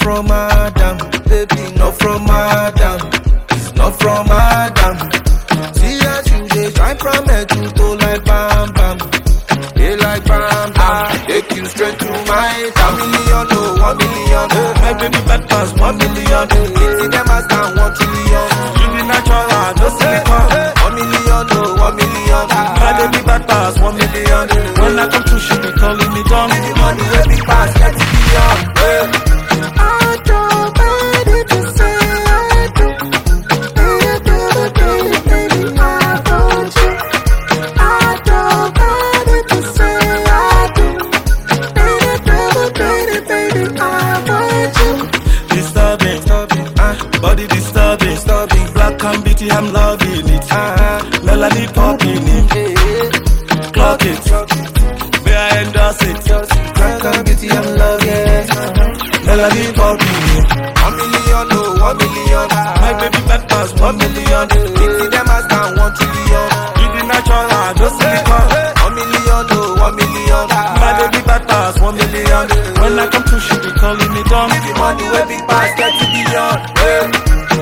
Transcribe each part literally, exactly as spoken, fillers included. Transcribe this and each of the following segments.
from Adam, baby, not from Adam. It's not from Adam. See as you dey shine from head to toe like bam bam. They like bam bam. Take you straight to my town. One million, oh, one million. Oh, my baby bad pass one million. Fifty them as down one trillion. You be natural, no silicone. One million, oh, one million. My baby bad pass one million. When I come to she be calling me down. The money wey big pass thirty billion. Yeah. Body disturbing, disturbing. Black and beauty, I'm loving it. Uh-huh. Melody popping it, yeah. Clock it, may I endorse it? Black and beauty, I'm loving it. Uh-huh. Melody popping it. One million, oh, one million. My baby bad pass one million. Fifty them as down one trillion. You be natural, no silicone. One million, oh, one million. My baby bad pass one million. When I come to she be calling me down. The money wey big pass thirty billion. Yeah.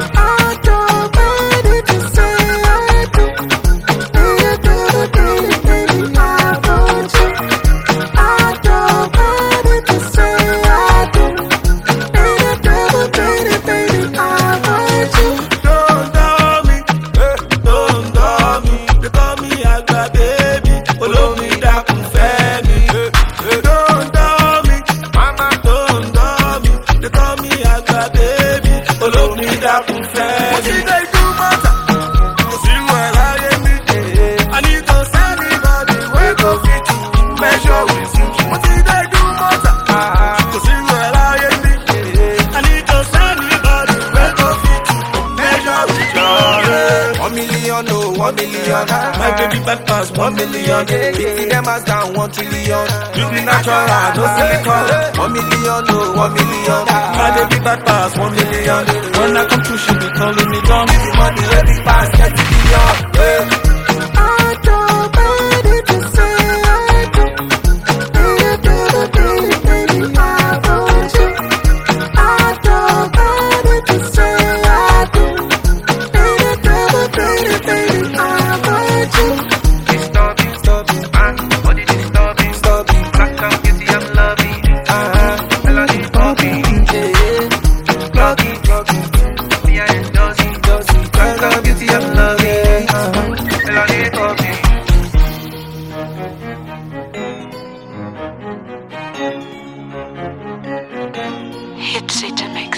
One million, my baby bad pass one million. Fifty them as down one trillion. You be natural, no silicone. One million, oh, one million. My baby bad pass one million. When I come to she be calling me down. The money wey big pass thirty billion. Yeah. Hit City Mix.